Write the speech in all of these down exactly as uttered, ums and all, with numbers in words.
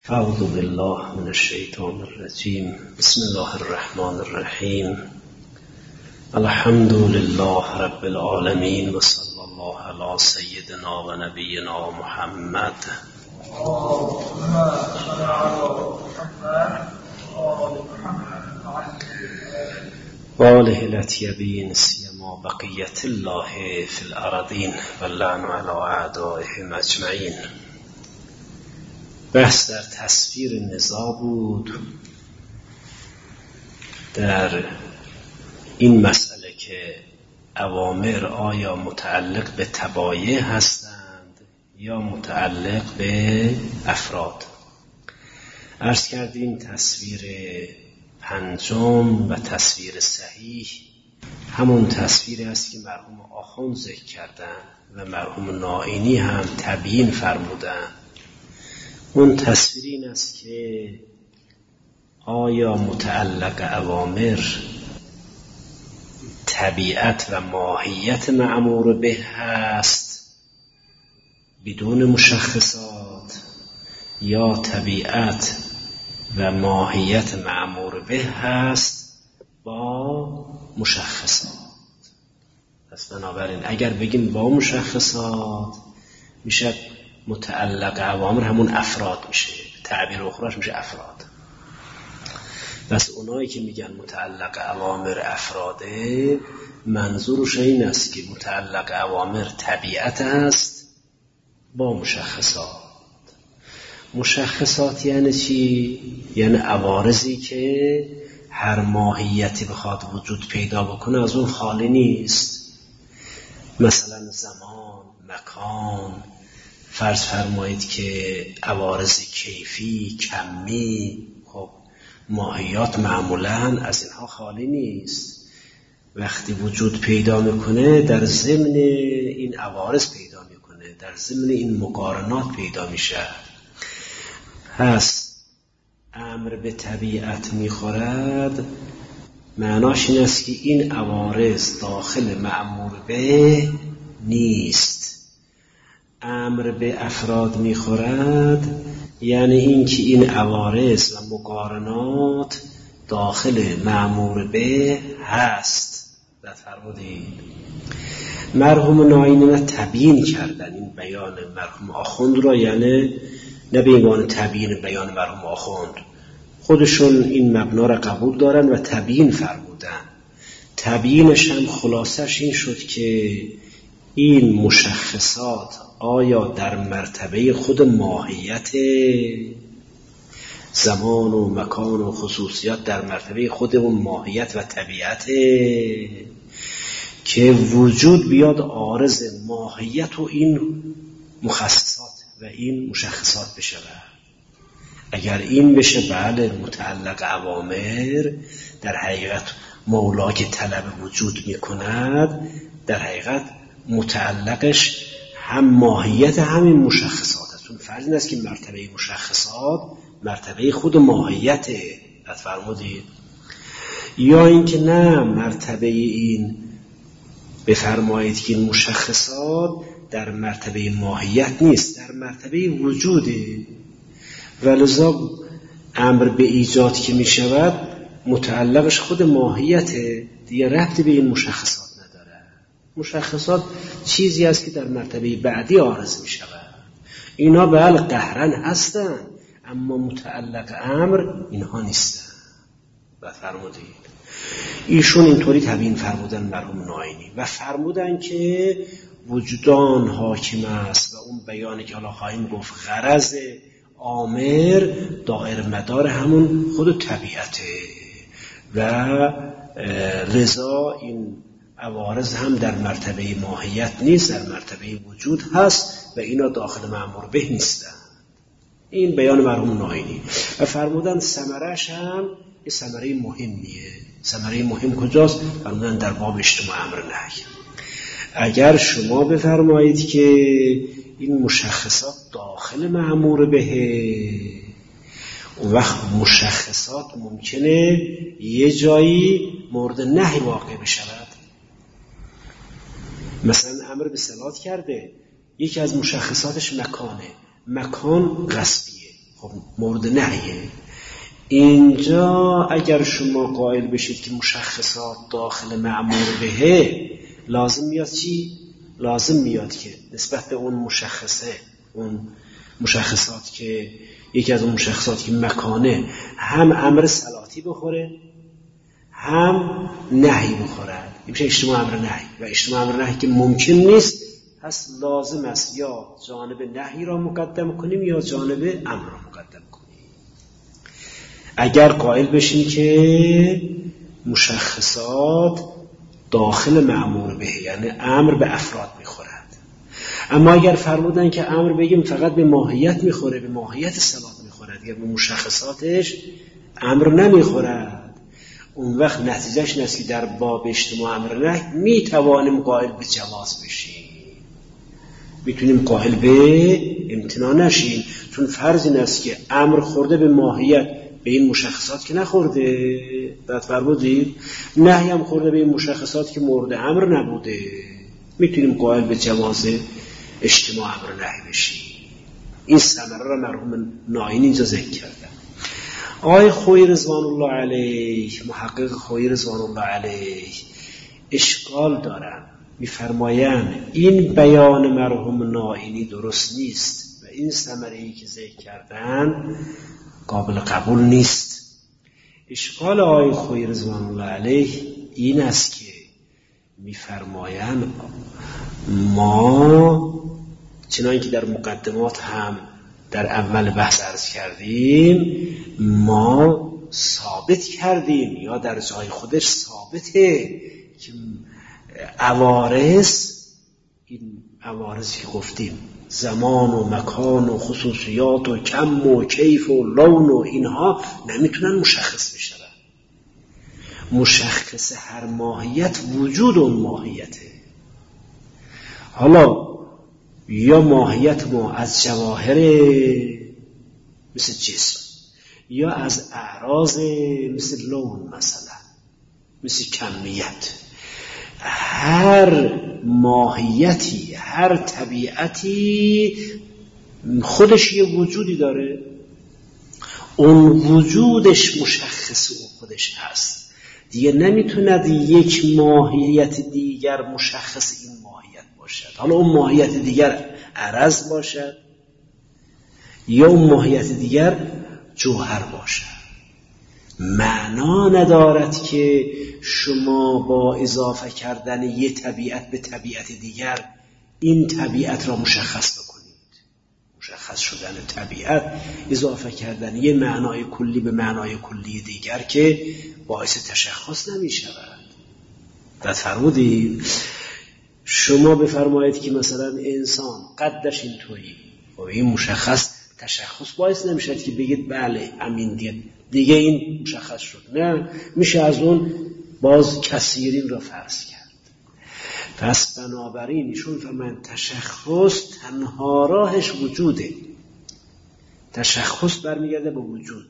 اعوذ بالله من الشیطان الرجیم. بسم الله الرحمن الرحیم. الحمد لله رب العالمین و صلی الله علی سیدنا و نبینا محمد و آله الاطیبین سیما بقیت الله فی الارضین و اللعن علی اعدائهم اجمعین. بحث در تصویر نزاع بود در این مسئله که اوامر آیا متعلق به طبایع هستند یا متعلق به افراد. عرض کردیم تصویر پنجم و تصویر صحیح همون تصویری است که مرحوم آخوند ذکر کردند و مرحوم نائینی هم تبیین فرمودند. اون تصویر این است که آیا متعلق اوامر طبیعت و ماهیت مأمور به هست بدون مشخصات یا طبیعت و ماهیت مأمور به هست با مشخصات. پس بنابراین اگر بگیم با مشخصات میشه متعلق اوامر همون افراد میشه، تعبیر اخراش میشه افراد. بس اونایی که میگن متعلق اوامر افراده منظورش این است که متعلق اوامر طبیعت است با مشخصات. مشخصات یعنی چی؟ یعنی عوارضی که هر ماهیتی بخواد وجود پیدا بکنه از اون خالی نیست. مثلا زمان، مکان، فرض فرمایید که عوارض کیفی، کمی، خب ماهیات معمولاً از اینها خالی نیست. وقتی وجود پیدا میکنه در ضمن این عوارض پیدا میکنه، در ضمن این مقارنات پیدا میشه. پس امر به طبیعت میخورد معناش این است که این عوارض داخل مأمور به نیست. امر به افراد میخورد یعنی این که این عوارض و مقارنات داخل مأمور به هست. و فرمودید مرحوم نائینی تبیین کردن این بیان مرحوم آخوند را، یعنی نه به عنوان تبیین بیان مرحوم آخوند، خودشون این مبنا را قبول دارن و تبیین فرمودن. تبیینش هم خلاصش این شد که این مشخصات آیا در مرتبه خود ماهیت زمان و مکان و خصوصیات در مرتبه خود اون ماهیت و طبیعت که وجود بیاد عارض ماهیت و این مخصصات و این مشخصات بشه. اگر این بشه بله متعلق اوامر در حقیقت مولا که طلب وجود میکند در حقیقت متعلقش هم ماهیت همین مشخصات است. چون فرض این است که مرتبه مشخصات مرتبه خود ماهیت است فرمودید، یا اینکه نه مرتبه این بفرمایید که این مشخصات در مرتبه ماهیت نیست، در مرتبه وجوده. ولذا امر به ایجاد که می شود متعلقش خود ماهیته، دیگه ربطی به این مشخصات نداره. مشخصات چیزی است که در مرتبه بعدی عارض می شود. اینا بله قهرن هستن اما متعلق امر اینها نیستن. و فرمودید ایشون اینطوری تبیین فرمودن مرحوم نائینی و فرمودن که وجدان حاکم است و اون بیانی که حالا خواهیم گفت غرض آمر دائر مدار همون خود طبیعته و لذا این عوارض هم در مرتبه ماهیت نیست، در مرتبه وجود هست و اینا داخل مأمور به نیستن. این بیان مرحوم نائینی و فرمودن ثمره‌اش هم یه ثمره مهمیه. ثمره مهم کجاست؟ فرمودن در باب اجتماع امر نهی. اگر شما بفرمایید که این مشخصات داخل مأمور به، اون وقت مشخصات ممکنه یه جایی مورد نهی واقع بشود. مثلا امر به صلات کرده، یکی از مشخصاتش مکانه، مکان غصبیه. خب مورد نهیه. اینجا اگر شما قائل بشید که مشخصات داخل مأمور بهه، لازم میاد چی؟ لازم میاد که نسبت به اون مشخصه، اون مشخصات که یکی از اون مشخصات که مکانه، هم امر صلاتی بخوره هم نهی بخورد. این میشه اجتماع امر نهی. و اجتماع امر نهی که ممکن نیست، پس لازم است یا جانب نهی را مقدم کنیم یا جانب امر را مقدم کنیم. اگر قائل بشیم که مشخصات داخل مأمور به، یعنی امر به افراد میخورد. اما اگر فرمودن که امر بگیم فقط به ماهیت میخوره، به ماهیت صلات میخورد، یا به مشخصاتش امر نمیخورد، اون وقت نتیجهش این است که در باب اجتماع امر نهی میتوانیم قائل به جواز بشیم، میتونیم قائل به امتناع نشیم، چون فرض این است که امر خورده به ماهیت، به این مشخصات که نخورده. بعد فرمودید نهی هم خورده به این مشخصات که مورد امر نبوده، میتونیم قائل به جواز اجتماع امر نهی بشیم. این ثمره را مرحوم ناینی اینجا ذکر کردن. آقای خویی رضوان الله علیه، محقق خویی رضوان الله علیه، اشکال دارن، میفرمایند این بیان مرحوم ناینی درست نیست و این ثمره‌ای که ذکر کردن قابل قبول نیست. اشکال آقای خویی رضوان الله علیه این است که میفرمایند ما چنانکه که در مقدمات هم در اول بحث عرض کردیم، ما ثابت کردیم یا در جای خودش ثابته که عوارض، این عوارضی که گفتیم زمان و مکان و خصوصیات و کم و کیف و لون و اینها نمیتونن مشخص بشن. مشخص هر ماهیت وجود اون ماهیته. حالا یا ماهیت ما از جواهر مثل جسم، یا از اعراض مثل لون، مثلا مثل کمیت. هر ماهیتی، هر طبیعتی خودش یه وجودی داره، اون وجودش مشخص اون خودش هست. دیگه نمیتوند یک ماهیت دیگر مشخص این ماهیت باشد. حالا اون ماهیت دیگر عرض باشد یا اون ماهیت دیگر جوهر باشد. معنا ندارد که شما با اضافه کردن یک طبیعت به طبیعت دیگر این طبیعت را مشخص بکنید. مشخص شدن طبیعت، اضافه کردن یک معنای کلی به معنای کلی دیگر که باعث تشخص نمی شود. و فرمودید شما بفرمایید که مثلا انسان قدش اینطوری، و این مشخص تشخص باعث نمیشه که بگید بله همین دیگه دیگه این مشخص شد. نه، میشه از اون باز کثیرین را فرض کرد. پس بنابراین ایشون فرمایند تشخص تنها راهش وجوده. تشخص برمیگرده به وجود.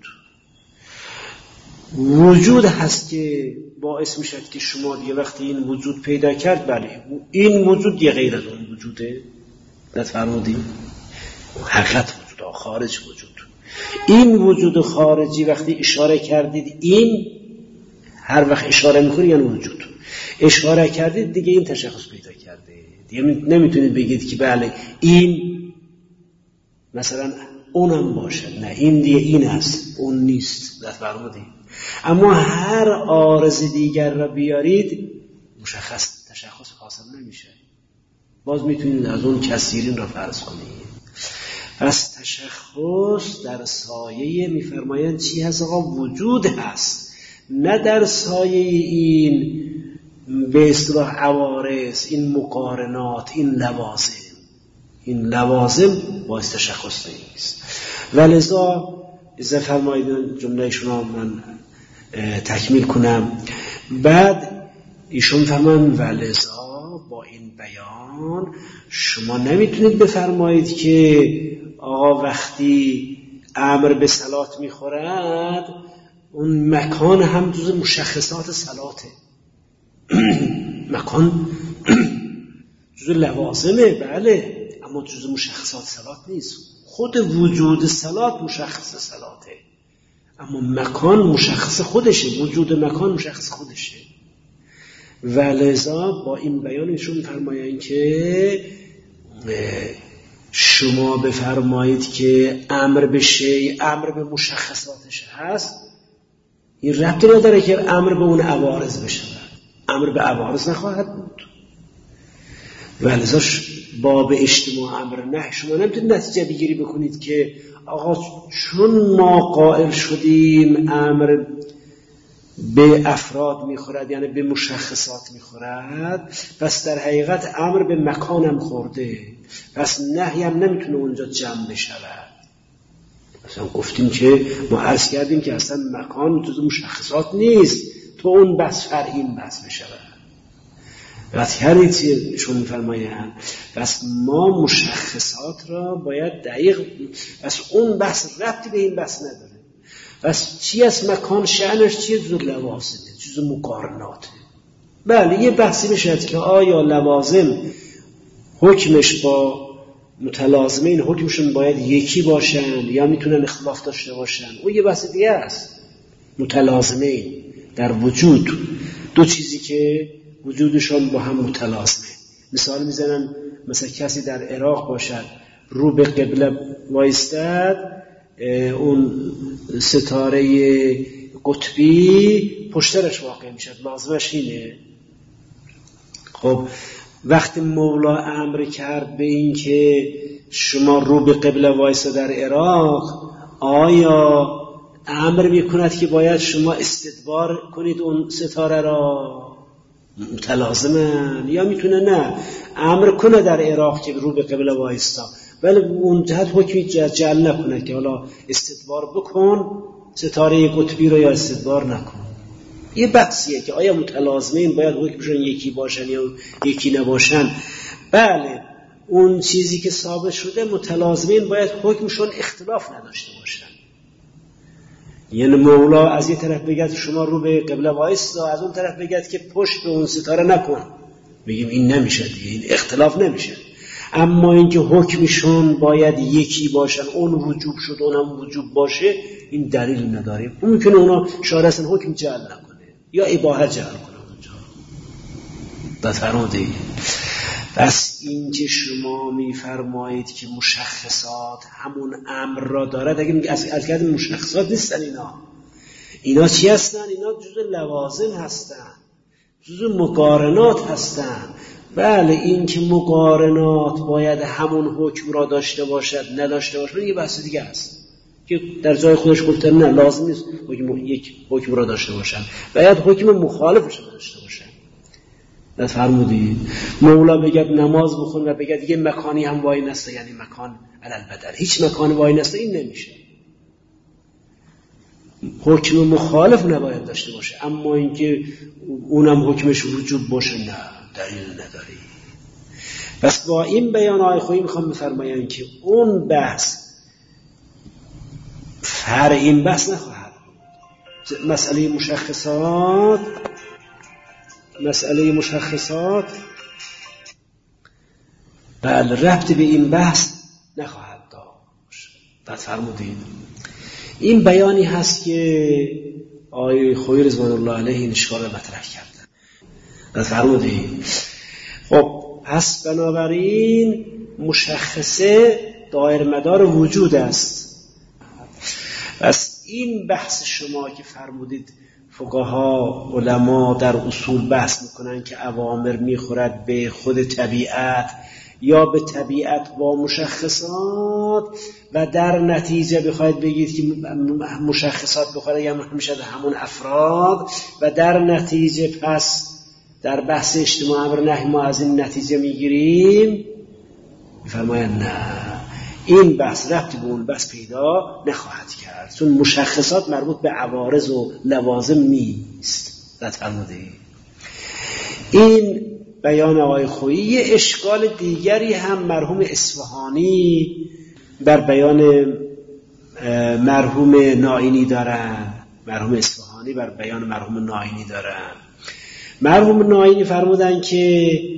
وجود هست که باعث میشد که شما دیگه وقتی این وجود پیدا کرد، بله این وجود دیگه غیر از اون وجوده. نفرمودیم حقیقت وجود، خارج وجود. این وجود خارجی وقتی اشاره کردید، این هر وقت اشاره میکنید یعنی وجود اشاره کردید، دیگه این تشخص پیدا کرده. دیگه نمیتونید بگید که بله این مثلا اونم باشد، نه این دیگه این است اون نیست. نفرمودیم. اما هر عارض دیگر را بیارید مشخص تشخص حاصل نمیشه. باز میتونید از اون کثیرین را فرض کنید. پس تشخص در سایه میفرمایند چی هست؟ آقا وجود هست، نه در سایه این به اصطلاح عوارض، این مقارنات، این لوازم. این لوازم باعث تشخص نیست. ولذا اذا فرمایید جمله شما من تکمیل کنم. بعد ایشون فرمان ولذا با این بیان شما نمیتونید بفرمایید که آقا وقتی امر به صلات میخورد اون مکان هم جز مشخصات صلاته. مکان جز لوازمه، بله، اما جز مشخصات صلات نیست. خود وجود صلات مشخص صلاته، اما مکان مشخص خودشه، وجود مکان مشخص خودشه. و لذا با این بیان ایشون می‌فرمایند که شما بفرمایید که امر به شیء امر به مشخصاتش هست، این ربطی نداره که امر به اون عوارض بشه، امر به عوارض نخواهد بود. و لذا باب اجتماع امر نه، شما نمیتونید نتیجه بگیری بکنید که آقا چون ما قائل شدیم امر به افراد میخورد، یعنی به مشخصات میخورد، پس در حقیقت امر به مکانم خورده، پس نهی هم نمیتونه اونجا جمع بشود. مثلا گفتیم که ما عرض کردیم که اصلا مکان تو مشخصات نیست، تو اون بس فرعین بس بشود. وقتی هر چیزی شون میفرمایند پس ما مشخصات را باید دقیق، پس اون بحث ربطی به این بحث نداره. پس چی از مکان شأنش چیه؟ جز لوازمه، چیز مقارناته. بله یه بحثی بشد که آیا لوازم حکمش با متلازمین حکمشون باید یکی باشن یا میتونن اختلاف داشته باشن، اون یه بحث دیگه است. متلازمین در وجود دو چیزی که وجودشان با هم متلازمه، مثال میزنن مثلا کسی در عراق باشد رو به قبله وایستد، اون ستاره قطبی پشترش واقع میشد، لازمش اینه. خب وقتی مولا امر کرد به این که شما رو به قبله وایسته در عراق، آیا امر میکند که باید شما استدبار کنید اون ستاره را؟ متلازمن. یا میتونه نه امر کنه در عراق که رو به قبله وایستا، ولی اون جهت حکمی جعل نکنه که حالا استدبار بکن ستاره قطبی رو یا استدبار نکن. یه بحثیه که آیا متلازمین باید حکمشون یکی باشن یا یکی نباشن. بله اون چیزی که ثابت شده متلازمین باید حکمشون اختلاف نداشته باشن. یعنی مولا از یه طرف بگید شما رو به قبله وایستا، از اون طرف بگید که پشت به اون ستاره نکن، بگیم این نمیشه دیگه، این اختلاف نمیشه. اما اینکه حکمشون باید یکی باشن، اون وجوب شد اونم وجوب باشه، این دلیل نداریم. ممکنه اونا شاید اصلا حکم جعل نکنه یا اباحت جعل کنه اونجا. بفرمایید. پس این که شما میفرمایید که مشخصات همون امر را دارد، اگه میگه از الکلمه مشخصات نیستن اینا، اینا چی هستن؟ اینا جزء لوازم هستن، جزء مقارنات هستن. بله این که مقارنات باید همون حکم را داشته باشد نداشته باشد یه بحث دیگه است که در جای خودش گفته نه لازم نیست حکم یک حکم را داشته باشن، باید حکم مخالفش را داشته باشن. فرمودید مولا بگه نماز بخون و بگه دیگه مکانی هم وای نسته، یعنی مکان علل بدل، هیچ مکان وای نسته، این نمیشه. حکم مخالف نباید داشته باشه، اما اینکه اونم حکمش وجوب باشه نه، دلیل نداری. پس با این بیان آقای خویی میخوام بفرمایند که اون بحث فرع این بحث نخواهد. مسئله مشخصات مسئله مشخصات بله ربط به این بحث نخواهد داشت. بعد فرمودید این بیانی هست که آقای خویی رضوان الله علیه این اشکال مطرح کردن. بعد فرمودید خب پس بنابراین مشخصه دایر مدار وجود است. پس این بحث شما که فرمودید فقها علما در اصول بحث میکنن که اوامر میخورد به خود طبیعت یا به طبیعت با مشخصات و در نتیجه بخواید بگید که مشخصات بخوره یا همیشه همون افراد و در نتیجه پس در بحث اجتماع امر نهی ما از این نتیجه میگیریم، میفرمایند نه این بحث ربطی به اون بحث پیدا نخواهد کرد، چون مشخصات مربوط به عوارض و لوازم نیست. فرمودید این بیان آقای خویی. یه اشکال دیگری هم مرحوم اصفهانی در بیان مرحوم ناینی دارن. مرحوم اصفهانی بر بیان مرحوم ناینی دارن. مرحوم ناینی فرمودن که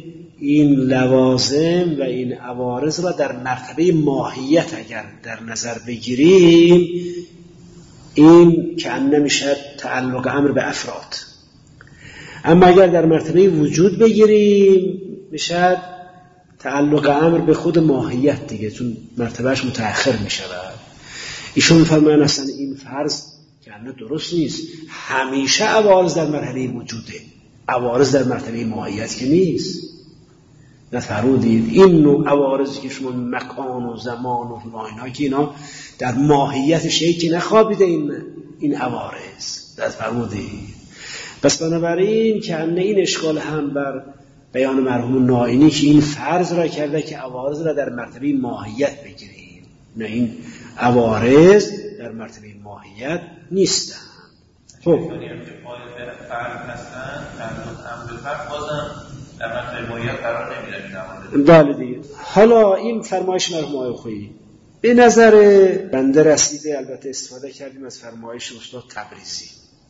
این لوازم و این عوارض را در مرتبه ماهیت اگر در نظر بگیریم، این که نمیشه تعلق امر به افراد. اما اگر در مرتبه وجود بگیریم میشه تعلق امر به خود ماهیت دیگه، چون مرتبهش متأخر میشه. ایشون میفرماین اصلا این فرض که درست نیست. همیشه عوارض در مرحله وجوده، عوارض در مرتبه ماهیت که نیست. نفرمودید این نوع عوارضی که شما مکان و زمان و اینا که اینا در ماهیت شیء که نخوابیده این این عوارض. نفرمودید پس بنابراین که ان این اشکال هم بر بیان مرحوم نائینی که این فرض را کرده که عوارض را در مرتبه ماهیت بگیریم، نه این عوارض در مرتبه ماهیت نیستند. خب یعنی که پای فرض هستن تعلق امر به فرض بازم در مرتبه ماهیت قرار نمیدن. بله دیگه. حالا این فرمایش مرحوم آقای خویی به نظر بنده رسیده. البته استفاده کردیم از فرمایش استاد تبریزی.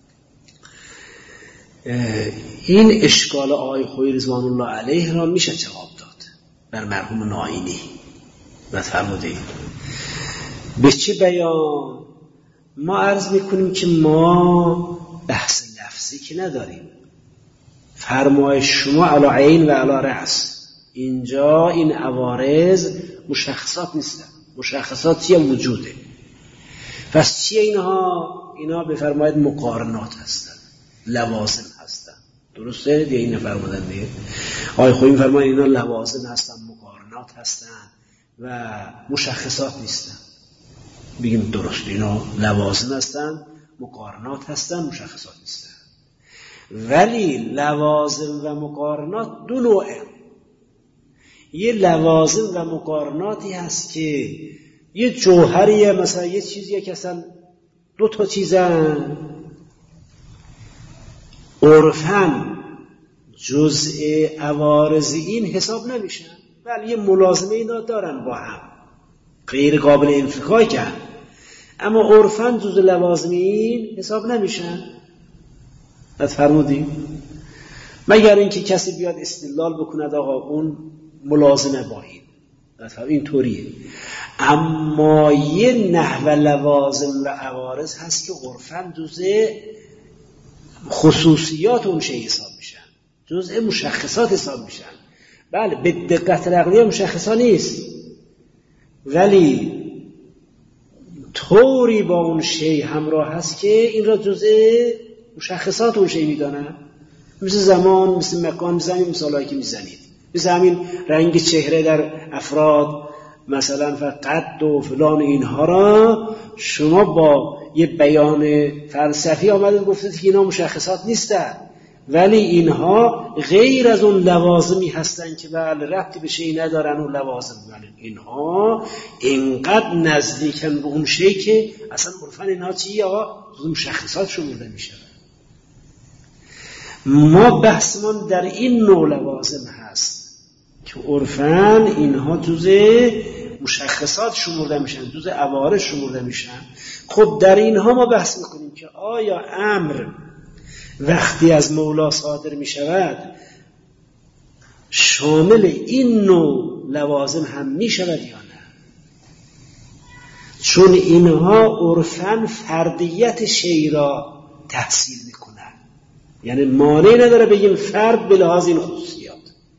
این اشکال آقای خویی رضوان الله علیه را میشه جواب داد بر مرحوم نائینی. فرمودید به چه بیان؟ ما عرض میکنیم که ما بحث لفظی که نداریم. فرمایش شما علی عین و علی رأس. اینجا این عوارض مشخصات نیستن. مشخصات چیه؟ وجوده. پس چیه اینها؟ اینا به فرمایید مقارنات هستن، لوازم هستن. درسته؟ دیگه این فرمودن دیگه. آقای خویی فرمایید اینا لوازم هستن، مقارنات هستن و مشخصات نیستن. بگیم درست، اینا لوازم هستن، مقارنات هستن، مشخصات نیستن. ولی لوازم و مقارنات دو نوعه. یه لوازم و مقارناتی هست که یه جوهریه، مثلا یه چیزیه که اصلا دو تا چیزن، عرفاً جزء عوارض این حساب نمیشن، ولی یه ملازمه اینا دارن با هم، غیر قابل انفکاکن، اما عرفاً جزء لوازم این حساب نمیشن. بعد فرمودیم مگر اینکه کسی بیاد استدلال بکند آقا اون ملازمه با این، این طوریه. اما یه نحو لوازم و عوارض هست که عرفاً جزء خصوصیات اون شی حساب میشن، جزء مشخصات حساب میشن. بله به دقت عقلی مشخصات نیست، ولی طوری با اون شی همراه هست که این را جزء مشخصات اون شی میدانن. مثل زمان، مثل مکان، مثل همین مثالایی که میزنید، مثل همین رنگ چهره در افراد مثلا و قد و فلان اینها را شما با یه بیان فلسفی آمدید گفتید که اینا مشخصات نیستن، ولی اینها غیر از اون لوازمی هستن که بله ربطی به شیء ندارن اون لوازم، ولی اینها اینقدر نزدیکن به اون شیء که اصلا عرفاً اینها چیه؟ مشخصات شمرده میشه. ما بحثمون در این نوع لوازم هست که عرفاً اینها جزء مشخصات شمرده میشن، جزء عوارض شمرده میشن. خب در اینها ما بحث میکنیم که آیا امر وقتی از مولا صادر میشود شامل این نوع لوازم هم میشود یا نه؟ چون اینها عرفاً فردیت شیء را تحصیل میکنن. یعنی مانع نداره بگیم فرد به لحاظ این خصوصیات،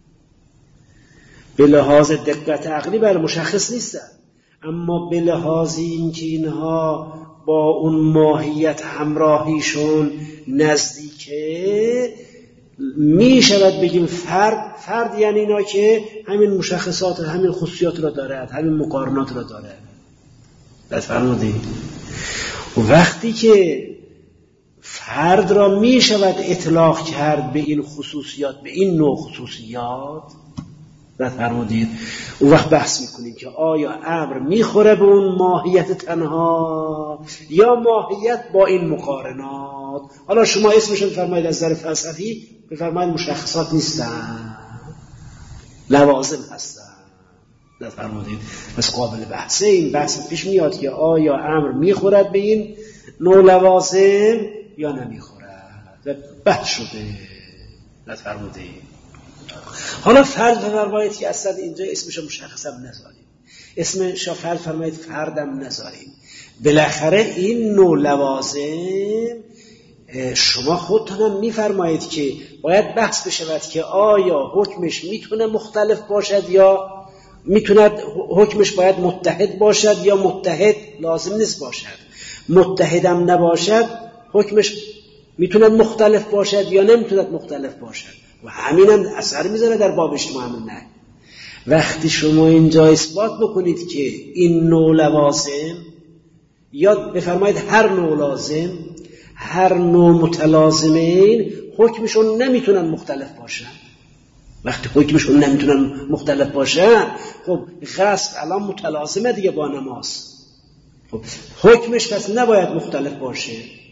به لحاظ دقت عقلی بر مشخص نیستن، اما به لحاظ این که اینها با اون ماهیت همراهیشون نزدیکه می شود بگیم فرد. فرد یعنی اینا که همین مشخصات، همین خصوصیات را دارد، همین مقارنات را دارد. بس فرمودید وقتی که فرد را می شود اطلاق کرد به این خصوصیات، به این نوع خصوصیات، بعد فرمودید اون وقت بحث میکنیم که آیا امر میخوره به اون ماهیت تنها یا ماهیت با این مقارنات. حالا شما اسمشون فرمایید از نظر فلسفی بفرمایید مشخصات نیستن، لوازم هستن. بعد فرمودید پس قابل بحثه. این بحث پیش میاد که آیا امر میخورد به این نوع لوازم یا نمیخورد. بحث شده. بعد فرمودید حالا فرض فرمایید که اصلا اینجا اسمش مشخصم نذاریم، اسمش فرض فرمایید فردم نذاریم. بالاخره این نوع لوازم شما خودتونم میفرمایید که باید بحث بشود که آیا حکمش میتونه مختلف باشد یا میتونه حکمش باید متحد باشد یا متحد لازم نیست باشد. متحدم نباشد حکمش میتونه مختلف باشد یا نمیتونه مختلف باشد و همینم اثر میذاره در باب اجتماع نه. وقتی شما اینجا اثبات بکنید که این نوع لوازم یا بفرمایید هر نوع لازم هر نوع متلازمین حکمشون نمیتونن مختلف باشن، وقتی حکمشون نمیتونن مختلف باشن خب غسل الان متلازمه دیگه با نماز، خب حکمش پس نباید مختلف باشه.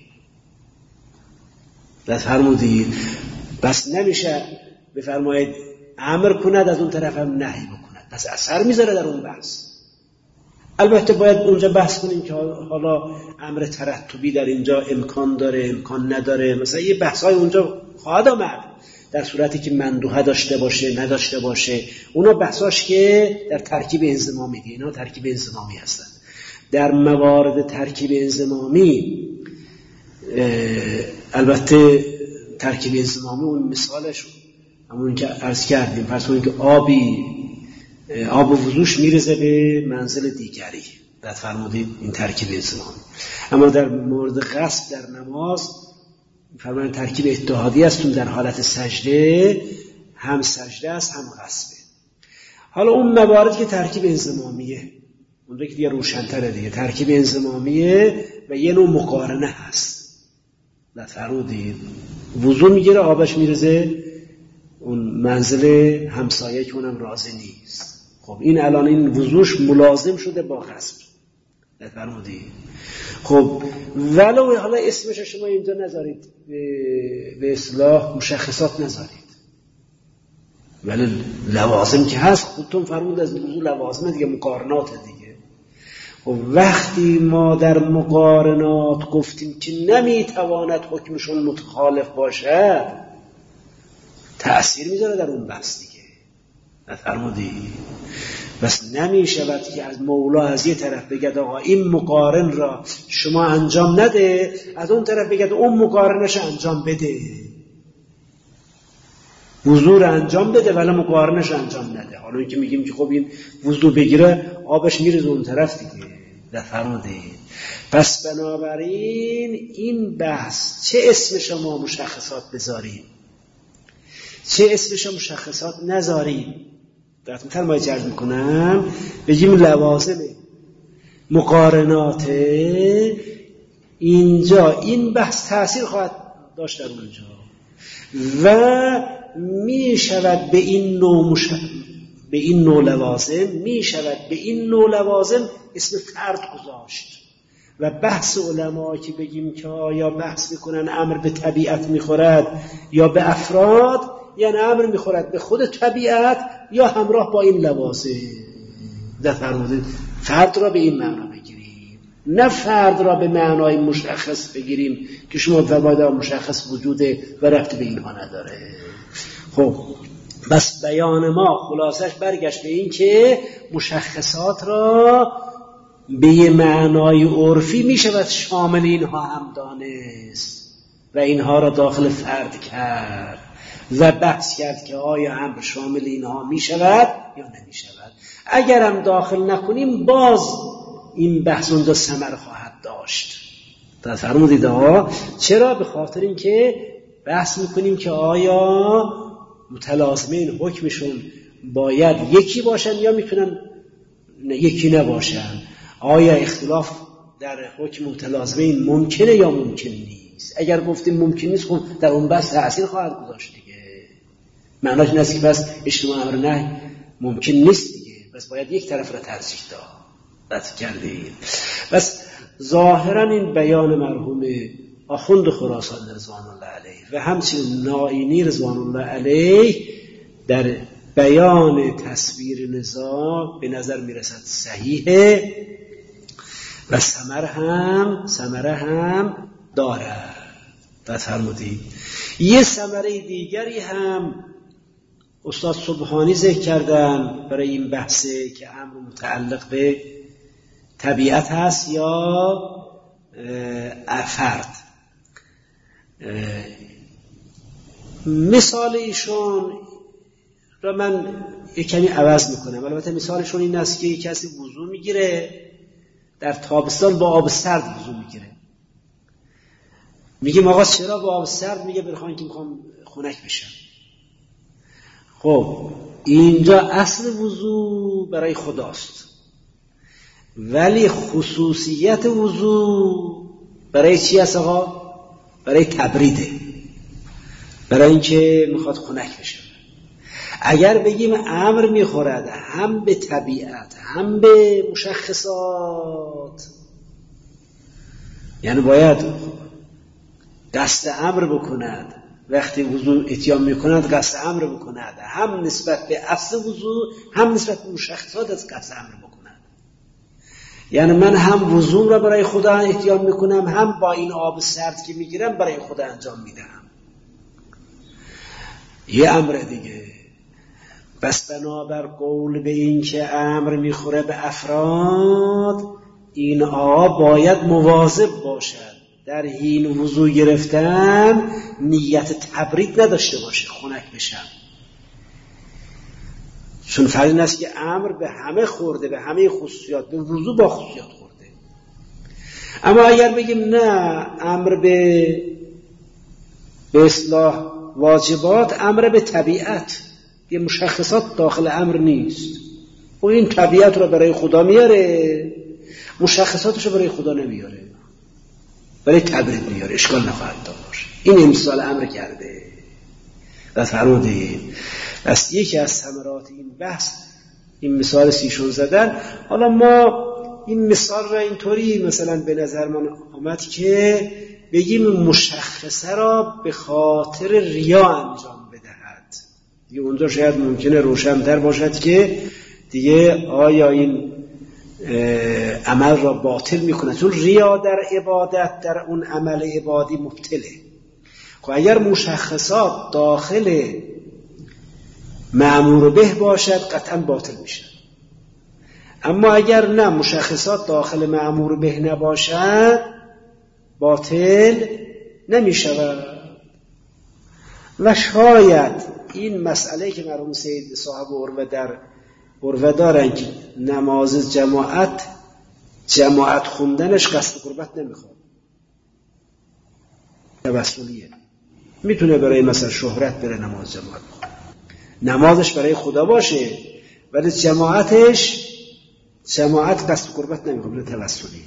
بس فرمودید بس نمیشه بفرمایید امر کند از اون طرف هم نهی بکند، پس اثر میذاره در اون بحث. البته باید اونجا بحث کنیم که حالا امر ترتبی در اینجا امکان داره امکان نداره، مثلا یه بحثای اونجا خواهد آمد در صورتی که مندوحه داشته باشه نداشته باشه، اونا بحثاش که در ترکیب انضمامی دیگه، اینا ترکیب انضمامی هستن. در موارد ترکیب انضمامی البته ترکیب انضمامی اون مثالش همون که عرض کردیم، فرض کنید که آبی آب و وضوش میرزه به منزل دیگری، بعد فرمودید این ترکیب انضمامی. اما در مورد غسل در نماز فرمودید ترکیب اتحادی است، در حالت سجده هم سجده است هم غسله. حالا اون موارد که ترکیب انضمامیه اونجا که دیگه روشن‌تره دیگه، ترکیب انضمامیه و یه نوع مقارنه هست. بعد فرمودید وضو میگیره آبش میرزه اون منزل همسایه که اونم راضی نیست، خب این الان این وضوش ملازم شده با غسل. فرمودید خب ولو حالا اسمش شما اینجا نذارید به اصطلاح مشخصات نذارید، ولی لوازم که هست خودتون فرمود از وضو لوازم دیگه، مقارنات دیگه. خب وقتی ما در مقارنات گفتیم که نمیتواند حکمشون متخالف باشد تأثیر میذاره در اون بحث دیگه. نفرمودی بس نمیشود که از مولا از یه طرف بگد آقا این مقارن را شما انجام نده، از اون طرف بگد اون مقارنش انجام بده، وضو را انجام بده ولی مقارنش انجام نده. حالا این که میگیم که خب این وضو بگیره آبش میرزه اون طرف دیگه. نفرمودی پس بنابراین این بحث چه اسم شما مشخصات بذاریم چه اسمش مشخصات نذاریم، درتون ترمای جرد میکنم بگیم لوازم مقارنات اینجا این بحث تأثیر خواهد داشت در اونجا و می شود به این نوع مش... به این نوع لوازم می شود به این نوع لوازم اسم فرد گذاشت. و بحث علما که بگیم که آیا بحث میکنن امر به طبیعت میخورد یا به افراد، یعنی امر میخورد به خود طبیعت یا همراه با این لوازم. در فرمودید فرد را به این معنا بگیریم، نه فرد را به معنای مشخص بگیریم که شما فرمایید مشخص وجوده و ربطی به اینها نداره. خب بس بیان ما خلاصش برگشت به این که مشخصات را به یه معنای عرفی می شود شامل اینها هم دانست و اینها را داخل فرد کرد و بحث کرد که آیا امر شامل اینها می شود یا نمی شود. اگر هم داخل نکنیم باز این بحث اونجا ثمر خواهد داشت. فرمودید ها چرا؟ به خاطر این که بحث میکنیم که آیا متلازمین حکمشون باید یکی باشن یا میتونن یکی نباشن، آیا اختلاف در حکم متلازمین ممکنه یا ممکن نیست. اگر گفتیم ممکن نیست خب در اون بحث تأثیر خواهد گذاشت دیگه، معناش این است که بس اجتماع امر نهی ممکن نیست دیگه، بس باید یک طرف را ترجیح داد. بس کردید. بس ظاهرا این بیان مرحوم آخوند خراسان رضوان الله علیه و همچنین نائینی رضوان الله علیه در بیان تصویر نزاع به نظر میرسد صحیحه و ثمر هم ثمره هم دارد. فرمودید یه ثمره دیگری هم استاد سبحانی ذکر کردن برای این بحثه که امر متعلق به طبیعت هست یا فرد. مثال ایشون را من یک کمی عوض میکنم. البته مثالشون این است که یک کسی وضو میگیره در تابستان با آب سرد وضو میگیره. میگه آقا چرا با آب سرد؟ میگه برخوان که میخوام خنک بشم. خب اینجا اصل وضو برای خداست، ولی خصوصیت وضو برای چی است آقا؟ برای تبریده، برای اینکه میخواد خنک بشه. اگر بگیم امر میخورد هم به طبیعت هم به مشخصات، یعنی باید قصد امر بکند، وقتی وضو اتیام میکند قصد امر بکند، هم نسبت به اصل وضو هم نسبت به مشخصات از قصد امر بکند. یعنی من هم وضو را برای خدا اتیام میکنم، هم با این آب سرد که میگیرم برای خدا انجام میدهم. یه امر دیگه. بس بنابر قول به این که امر میخوره به افراد، این آب باید مواظب باشد در حین وضو گرفتن نیت تبرید نداشته باشه خنک بشم، چون فرض این است که امر به همه خورده، به همه خصوصیات، به وضو با خصوصیات خورده. اما اگر بگیم نه، امر به به اصلاح واجبات امر به طبیعت، یه مشخصات داخل امر نیست، و این طبیعت رو برای خدا میاره، مشخصاتش رو برای خدا نمیاره، برای تبرید میاره، اشکال نخواهد داشت. این امثال امر کرده و فرمودید. پس یکی از ثمرات این بحث این مثال سیشون زدن. حالا ما این مثال را اینطوری مثلا به نظر من آمد که بگیم مشخصه را به خاطر ریا انجام بدهد. دیگه اونجا شاید ممکنه روشن‌تر باشد که دیگه آیا این عمل را باطل میکنه، چون ریا در عبادت، در اون عمل عبادی مبتله. خب اگر مشخصات داخل مأمور به باشد قطعا باطل میشه. اما اگر نه، مشخصات داخل مأمور به نباشد باطل نمیشود. و شاید این مسئله که مرحوم سید صاحب عروه در عروه دارن که نماز جماعت جماعت خوندنش قصد قربت نمیخواد، توسلیه. میتونه برای مثلا شهرت بره نماز جماعت بخونه، نمازش برای خدا باشه، ولی جماعتش جماعت قصد قربت نمیخواد، بره توسلیه.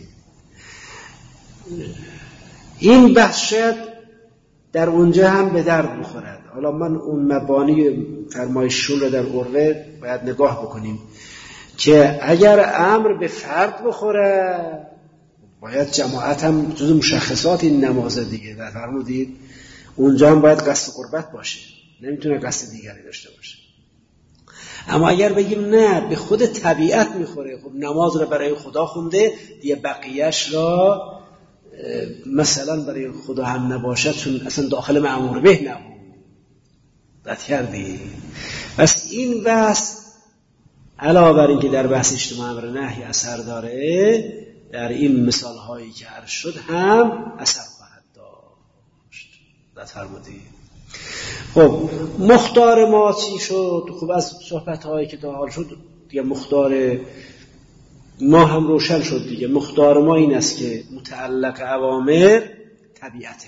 این بحث شاید در اونجا هم به درد بخورد. حالا من اون مبانی فرمایششون رو در عروه باید نگاه بکنیم که اگر امر به فرد بخوره باید جماعت هم جز مشخصات این نماز دیگه در فرمودید، اونجا هم باید قصد قربت باشه، نمیتونه قصد دیگری داشته باشه. اما اگر بگیم نه، به خود طبیعت میخوره، خب نماز رو برای خدا خونده دیگه، بقیهش را مثلا برای خدا هم نباشد چون اصلا داخل مأمور به نبود. دقت کردی؟ پس این بحث علاوه بر این که در بحث اجتماع امر نهی اثر داره، در این مثال هایی که عرض شد هم اثر خواهد داشت. دقت فرمودید؟ خب مختار ما چی شد؟ خب از صحبت هایی که تا حال شد دیگه مختار ما هم روشن شد دیگه. مختار ما این است که متعلق اوامر طبیعته،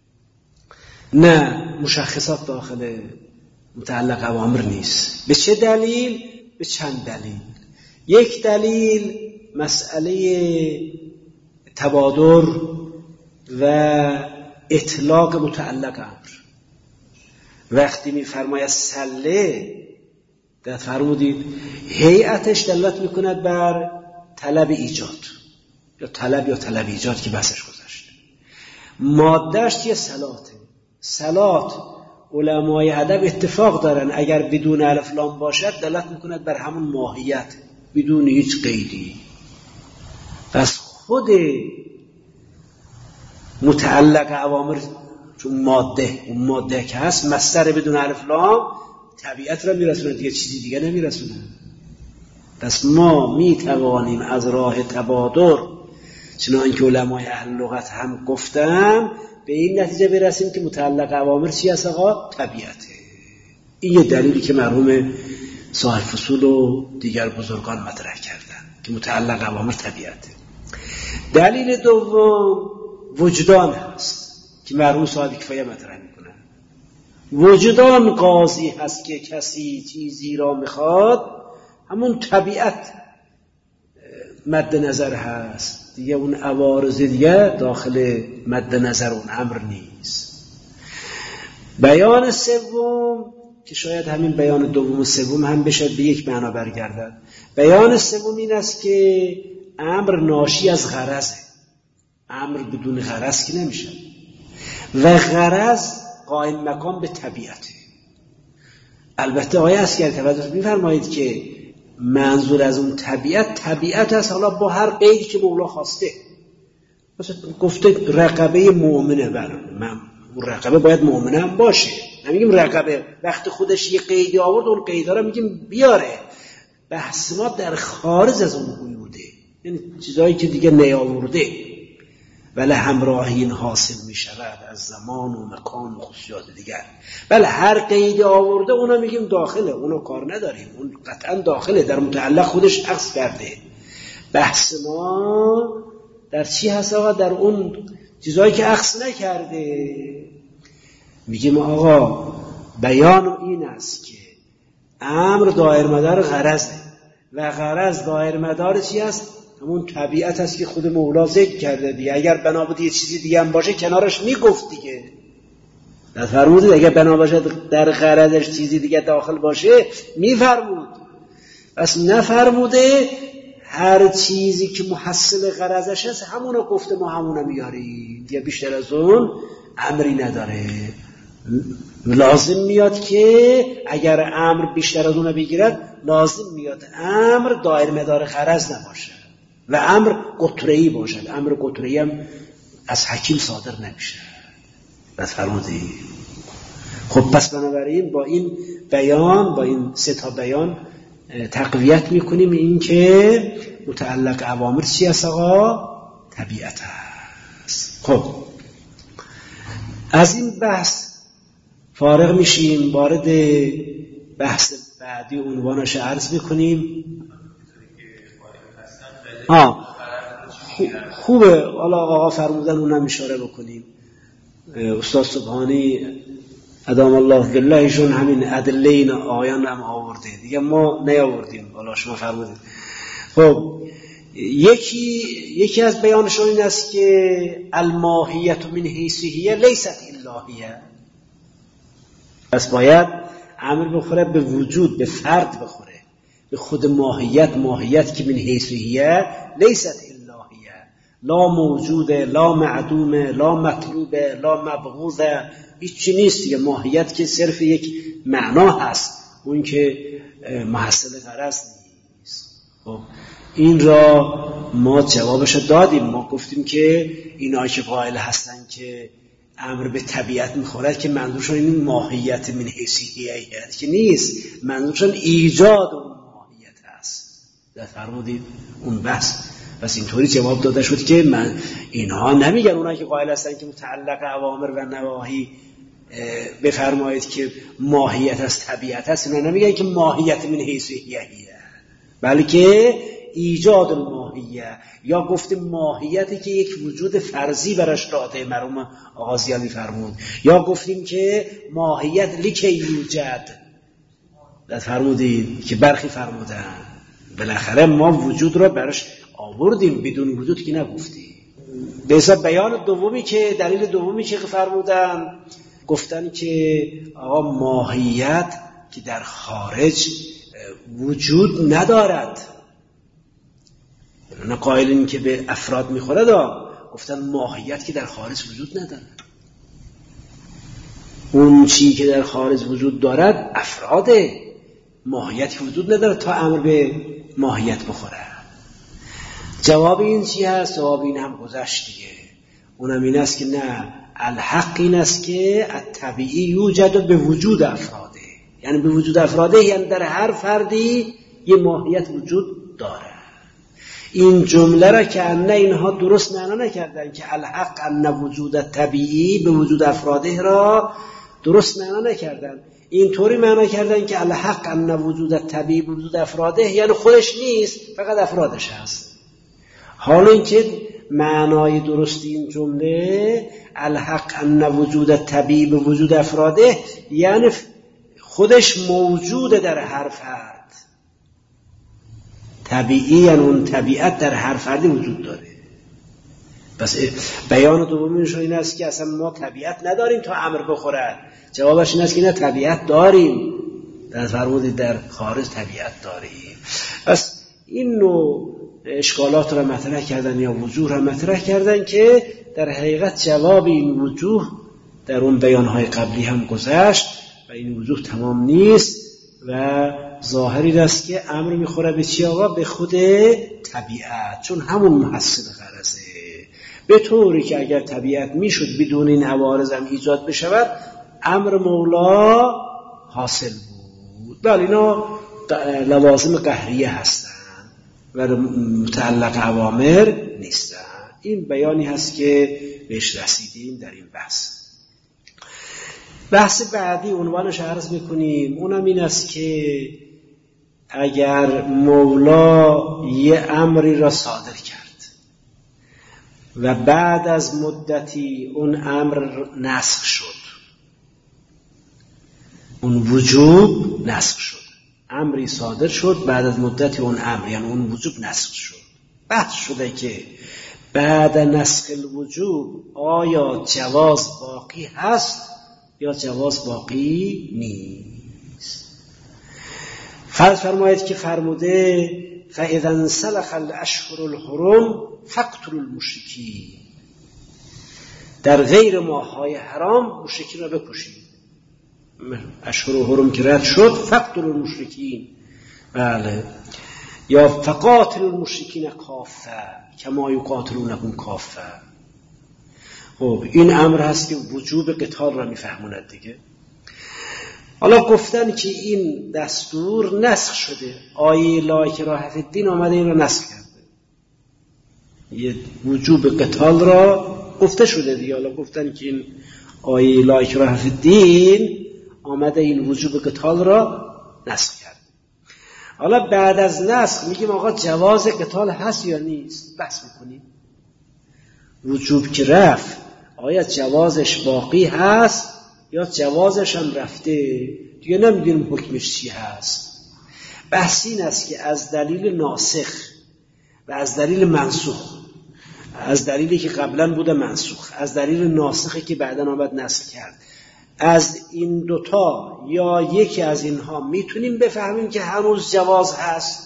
نه مشخصات داخل متعلق اوامر نیست. به چه دلیل؟ به چند دلیل. یک دلیل مسئله تبادر و اطلاق متعلق امر. وقتی می‌فرماید سله، در فرمودید هیئتش دلالت می‌کند بر طلب ایجاد، یا طلب یا طلب ایجاد که بحثش گذشت. مادهش یه صلاته. صلات علمای ادب اتفاق دارن اگر بدون الف لام باشد دلالت می‌کند بر همون ماهیت بدون هیچ قیدی. پس خود متعلق اوامر چون ماده، اون ماده که هست مصدر بدون الف لام طبیعت را میرسونه دیگه، چیزی دیگه نمیرسونه. پس ما میتوانیم از راه تبادر، چنانکه علمای اهل لغت هم گفتن، به این نتیجه برسیم که متعلق اوامر چی است آقا؟ طبیعته. این یه دلیلی که مرحوم صاحب فصول و دیگر بزرگان مطرح کردن که متعلق اوامر طبیعته. دلیل دوم وجدان هست که مرحوم صاحب کفایه مطرح میکنن. وجدان قاضی هست که کسی چیزی را میخواد، همون طبیعت مد نظر هست دیگه، اون عوارض دیگه داخل مد نظر اون امر نیست. بیان سوم که شاید همین بیان دوم و سوم هم بشه به یک معنا برگردد. بیان سوم این است که امر ناشی از غرضه. امر بدون غرض که نمیشه و غرض قائم مقام به طبیعته. البته آیه اسکر توجه می‌فرمایید که منظور از اون طبیعت طبیعت است، حالا با هر قیدی که مولا خواسته. مثلا گفته رقبه مؤمنه، بله من اون رقبه باید مؤمنه هم باشه، نمیگیم رقبه وقت خودش یه قیدی آورد اون قیدا رو میگیم بیاره. بحث ما در خارج از اون قیوده، یعنی چیزایی که دیگه نیاورده ولی همراهی این حاصل می شود از زمان و مکان و خصوصیات دیگر. بله هر قیدی آورده اونا میگیم داخله، اونا کار نداریم، اون قطعا داخله، در متعلق خودش عکس کرده. بحث ما در چی هست آقا؟ در اون چیزایی که عکس نکرده. میگیم آقا بیان این است که امر دایر مدار غرضه و غرض دایر مدار چی است؟ همون طبیعت است که خود مولا ذکر کرده دیگه. اگر بنا بود یه چیزی دیگه هم باشه کنارش میگفت دیگه. فرمودید اگر بنا باشه در غرضش چیزی دیگه داخل باشه میفرمود. پس نفرموده، هر چیزی که محصل غرضش هست همونو گفته ما همونو میاریم دیگه، بیشتر از اون امری نداره. لازم میاد که اگر امر بیشتر از اونو بگیرد لازم میاد امر دایر مدار غرض نباشه و امر قطره‌ای باشد. امر قطره‌ای هم از حکیم صادر نمیشه. بس فرمودی. خب پس بنابراین با این بیان، با این سه تا بیان تقویت میکنیم این که متعلق اوامر چی است آقا؟ طبیعت است. خب از این بحث فارغ میشیم، وارد بحث بعدی عنوانش عرض میکنیم. آه خوبه، حالا آقا فرمودن اونم اشاره بکنیم. استاد سبحانی ادام الله باللهشون همین ادله این آیان هم آورده دیگه، ما نیاوردیم، حالا شما فرمودید. خب یکی یکی از بیانشون این است که الماهیت من حیثیه لیست الهیه. پس باید امر بخوره به وجود، به فرد بخوره، به خود ماهیت. ماهیت که من حیثیه لیست الهیه، لا موجوده، لا معدومه، لا مطلوبه، لا مبغوضه، هیچی نیست دیگه. ماهیت که صرف یک معنا هست، اون که محصل غرض نیست. خب این را ما جوابش دادیم. ما گفتیم که اینا که قائل هستن که امر به طبیعت میخورد که منظورشون این ماهیت من حیثیه که نیست، منظورشون ایجاد اون ماهیت هست. در فرمودید اون بحث. پس اینطوری جواب داده شد که من اینها نمیگن، اونایی که قائل هستن که متعلق اوامر و نواهی بفرمایید که ماهیت از طبیعت هست، اینا نمیگن که ماهیت من حیثیه، بلکه ایجاد الماهیه، یا گفتیم ماهیتی که یک وجود فرضی براش داده مرحوم آغازیانی فرمود، یا گفتیم که ماهیت لیکه یوجد در فرمودید که برخی فرمودن. بالاخره ما وجود را براش آوردیم، بدون وجود که نگفتیم. به حساب بیان دومی که دلیل دومی که فرمودن، گفتن که آقا ماهیت که در خارج وجود ندارد، نه قائلین که به افراد میخوره دا، گفتن ماهیت که در خارج وجود ندارد. اون چی که در خارج وجود دارد افراده، ماهیت که وجود ندارد تا امر به ماهیت بخوره. جواب این چی هست؟ جواب این هم گذشت دیگه. اونم این است که نه، الحق این است که الطبیعی یوجد به وجود افراده، یعنی یعنی به وجود افراده، یعنی در هر فردی یه ماهیت وجود داره. این جمله را که ان اینها درست معنا نکردن که الحق ان وجود طبیعی به وجود افراده را درست معنا نکردن، اینطوری معنا کردن که الحق ان وجود طبیعی به وجود افراده یعنی خودش نیست، فقط افرادش هست. حالا اینکه معنای درست این جمله الحق ان وجود طبیعی به وجود افراده یعنی خودش موجوده در هر فرد. طبیعی یعنی اون طبیعت در هر فردی وجود داره. پس بیان دومیش این است که اصلا ما طبیعت نداریم تا امر بخورد. جوابش این است که نه، طبیعت داریم، در فرمودید در خارج طبیعت داریم. پس این نوع اشکالات را مطرح کردن یا وجوه را مطرح کردن که در حقیقت جواب این وجوه در اون بیانهای قبلی هم گذشت و این وجوه تمام نیست و ظاهری است که امر میخوره به چی آقا؟ به خود طبیعت، چون همون محصل غرضه. به طوری که اگر طبیعت میشد بدون این عوارض هم ایجاد بشود امر مولا حاصل بود. بله اینا لوازم قهریه هستن و متعلق عوامر نیستن. این بیانی هست که بهش رسیدیم در این بحث. بحث بعدی عنوانش عرض میکنیم، اونم این است که اگر مولا یه امری را صادر کرد و بعد از مدتی اون امر نسخ شد، اون وجوب نسخ شد، امری صادر شد بعد از مدتی اون امر یعنی اون وجوب نسخ شد. بحث شده که بعد نسخ الوجوب آیا جواز باقی هست یا جواز باقی نیست. فرض فرمایید که فرموده فاذا انسلخ الاشهر الحرم فاقتلوا المشرکین، در غیر ماه‌های حرام مشرکین را بکشید. اشهر حرم که رد شد فاقتلوا المشرکین، بله، یا فقاتلوا المشرکین کافه کما یقاتلونکم کافه. خب این امر هست که وجوب قتال را میفهموند دیگه. حالا گفتن که این دستور نسخ شده، آیه لا اکراه فی الدین آمده این را نسخ کرده، یه وجوب قتال را گفته شده دیگه. حالا گفتن که این آیه لا اکراه فی الدین آمده این وجوب قتال را نسخ کرده. حالا بعد از نسخ میگیم آقا جواز قتال هست یا نیست، بحث میکنیم. وجوب که رفت آیا جوازش باقی هست یا جوازش هم رفته، دیگه نمیدونیم حکمش چی هست. بحث این است که از دلیل ناسخ و از دلیل منسوخ، از دلیلی که قبلا بوده منسوخ، از دلیل ناسخی که بعدا آمد نسخ کرد، از این دوتا یا یکی از اینها میتونیم بفهمیم که هنوز جواز هست،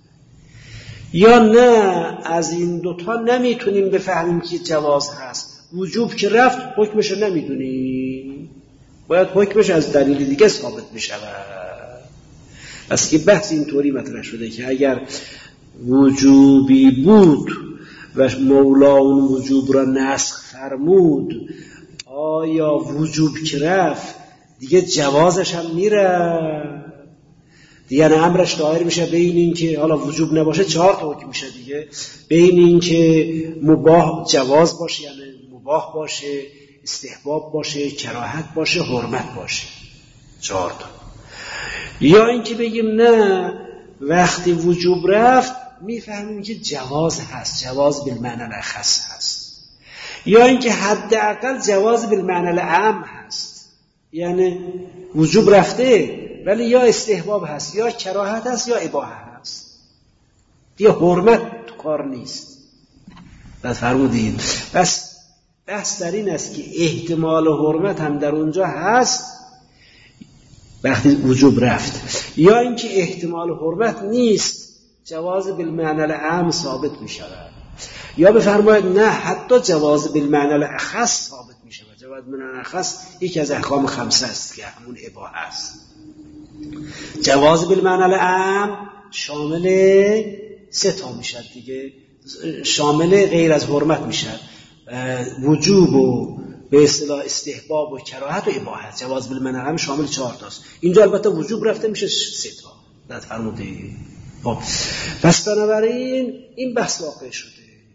یا نه از این دوتا نمیتونیم بفهمیم که جواز هست. وجوب که رفت حکمش رو نمیدونیم، باید حکمش از دلیل دیگه ثابت بشود. پس که بحث اینطوری مطرح شده که اگر وجوبی بود و مولا اون وجوب را نسخ فرمود، آیا وجوب که رفت دیگه جوازش هم میره دیگه؟ نه امرش دایر میشه بین این که حالا وجوب نباشه چهار تا حکم میشه دیگه، بین این که مباح جواز باشه یعنی مباح باشه، استحباب باشه، کراهت باشه، حرمت باشه، چهار تا. یا این که بگیم نه وقتی وجوب رفت میفهمیم که جواز هست، جواز بالمعنی الاخص هست. یا این که حداقل جواز بالمعنی العام هست، یعنی وجوب رفته ولی یا استحباب هست یا کراهت هست یا اباحه هست، یا حرمت تو کار نیست. بس فرمودید. بس بحث در این است که احتمال حرمت هم در اونجا هست وقتی وجوب رفت، یا اینکه احتمال حرمت نیست، جواز بالمعنی العام ثابت می شود. یا بفرمایید نه حتی جواز بالمعنی الاخص ثابت می شود. جواز بالمعنی الاخص یکی از احکام خمسه است که همون اباحه است. جواز بالمعنی العام شامل سه تا می شد دیگه، شامل غیر از حرمت می شد. وجوب و به اصطلاح استحباب و کراهت و اباحت. جواز بالمنع هم شامل چهار تاست. اینجا البته وجوب رفته میشه سه تا. در فرمودی. خب پس بنابراین این بحث واقع شده.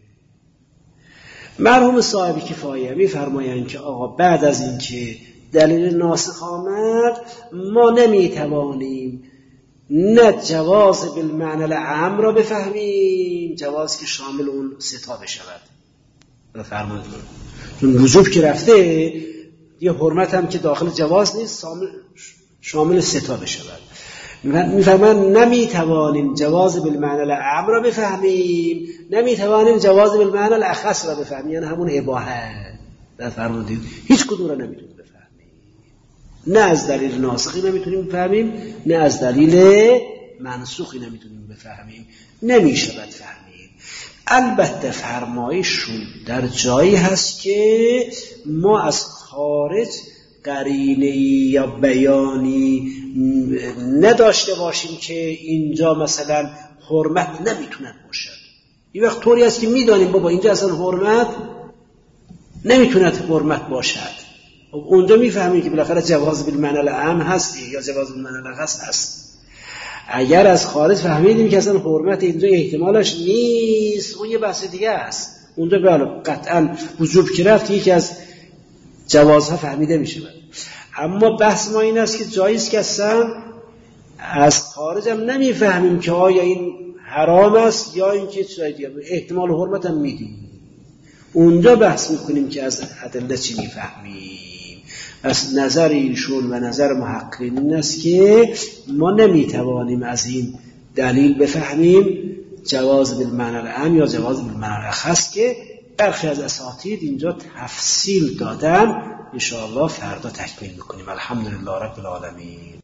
مرحوم صاحب کفایه میفرمایند که آقا بعد از اینکه دلیل ناسخ آمد ما نمیتوانیم نه جواز بالمعنى العام را بفهمیم، جواز که شامل اون سه تا بشود. بفرمایید چون وجوب که رفته یه حرمت هم که داخل جواز نیست شامل سه تا بشود. میفرمان نمیتوانیم جواز بالمعنى العام را بفهمیم، نمیتوانیم جواز بالمعنى الاخص را بفهمیم، یعنی همون اباحه. بفرمایید هیچ کدوم را نمیتونیم بفهمیم، نه از دلیل ناسخی نمیتونیم بفهمیم، نه از دلیل منسوخی نمیتونیم بفهمیم، نمیشود فهمید. البته فرمایشون در جایی هست که ما از خارج قرینه یا بیانی نداشته باشیم که اینجا مثلا حرمت نمیتونه باشد. این وقت طوری است که میدانیم بابا اینجا اصلا حرمت نمیتونه حرمت باشد. اونجا میفهمیم که بالاخره جواز بالمعنى العام هست یا جواز بالمعنى الاخص هست. اگر از خارج فهمیدیم که اصلا حرمت اینجا احتمالش نیست، اون یه بحث دیگه است. اونجا بله قطعا وجوب که رفت یکی از جوازها فهمیده میشه. اما بحث ما این است که جایز که اصلا از خارج هم نمیفهمیم که آیا این حرام است یا این که چیزای دیگه، احتمال حرمت هم میدیم. اونجا بحث میکنیم که از ادله چی میفهمیم. از نظر ایشون و نظر محققین این است که ما نمیتوانیم از این دلیل بفهمیم جواز بالمعنى العام یا جواز بالمعنى الاخص که برخی از اساتید اینجا تفصیل دادن. ان شاء الله فردا تکمیل میکنیم. الحمدلله رب العالمین.